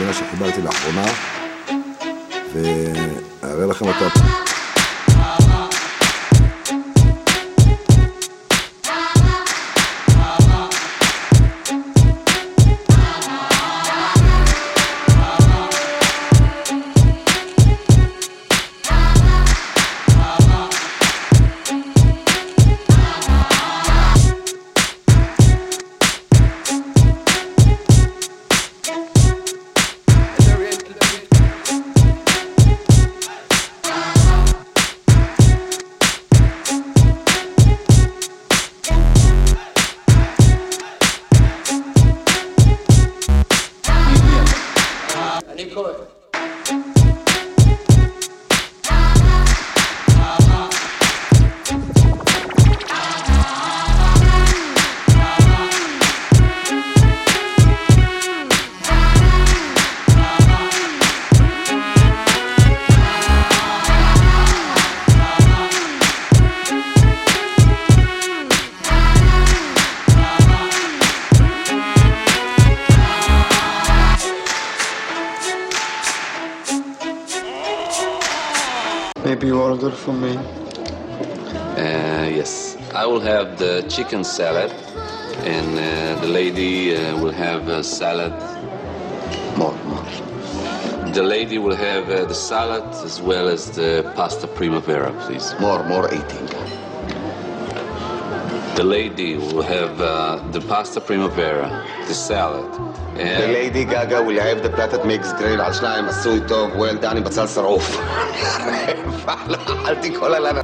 השנייה שקיבלתי לאחרונה, ואראה לכם אותה. Maybe you order for me? Yes. I will have the chicken salad, and the lady will have a salad. More. The lady will have the salad as well as the pasta primavera, please. More eating. The lady will have the pasta primavera, the salad. The lady Gaga will have the platted mixed grill על שניים, עשוי טוב, well done עם בצל שרוף. אל תיכול עלינו.